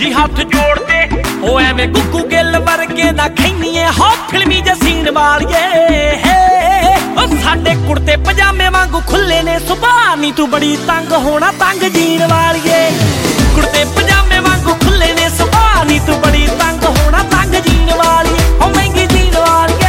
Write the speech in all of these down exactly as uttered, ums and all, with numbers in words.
जी हाथ जोड़ते ओ एवें गुग्गू गिल वर्गे ना खैनीए हो फिल्मी जसीन वालिए ओ साडे कुर्ते पजामे वांगू खुले ने सुभाह नी तू बड़ी तंग होना तंग जीन वालिए कुर्ते पजामे वांगू खुले ने सुभाह नी तू बड़ी तंग होना तंग जीन वालिए ओ महंगी जीन वालिए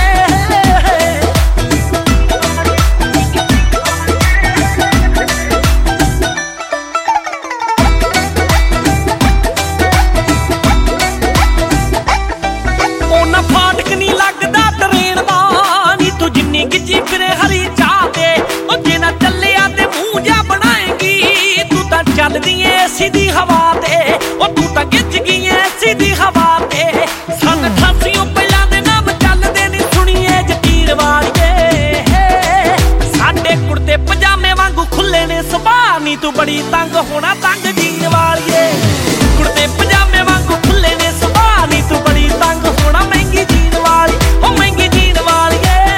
गिजी फिरे हरी चाह दे ओ जिना चलिया ते मुंह जा बनाएगी तू तां चलदी ऐ सीधी हवा ते ओ तू तां गिज गई ऐ सीधी हवा ते सन अठासियों पहलां दे नाम चलदे नी सुणीए जकीर वालिए साडे कुर्ते पजामे वांगू खुले ने सुभाह नी तू बड़ी तंग होना तंग जीन वालिए कुर्ते पजामे वांगू खुले ने सुभाह नी तू बड़ी तंग होना महंगी जीन वाली ओ महंगी जीन वाली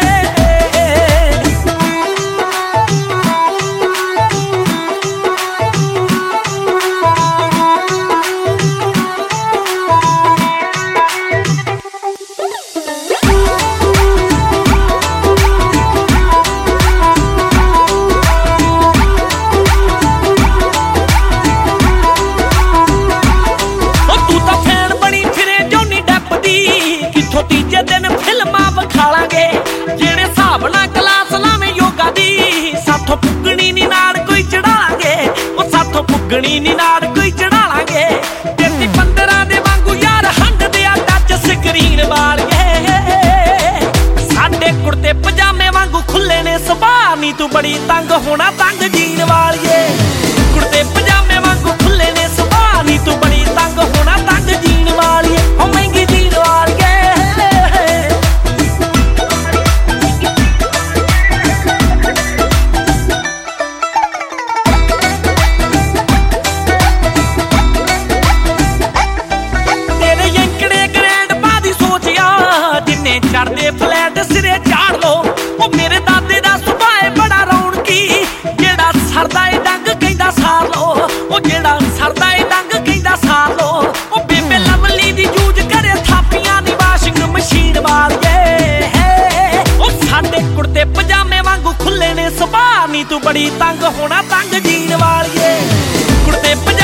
तीजे दिन फिल्मां विखालांगे जेड़े हिसाब नाल क्लास लावे योगा दी साथों पुगनी नी नाड़ कोई चढ़ालांगे ओ साथों पुगनी नी नाड़ कोई चढ़ालांगे तेती पंद्रह दे वांगू यार हंड दे टच स्क्रीन वालिए साडे कुर्ते पजामे वांगू खुले ने सुभाह नी तू बड़ी तंग होना तंग जीन वालिए कुर्ते पजामे वांगू खुले ने सुभाह नी तू बड़ी तंग होना तंग जीन वालिए ओ महंगी जीन वालिए चढ़दे फ्लैट सिरे चाड़ लो ओ मेरे दादे दा सुभाए बड़ा रौनकी जेड़ा सरदा ए डंग कहंदा सार लो ओ जेड़ा सरदा ए डंग कहंदा सार लो ओ बेबे लवली दी जूझ करे थापियां दी वाशिंग मशीन वालिए ओ साडे कुर्ते पजामे वांगू खुले ने सुभाह नी तू बड़ी तंग होना तंग जीन वालिए कुर्ते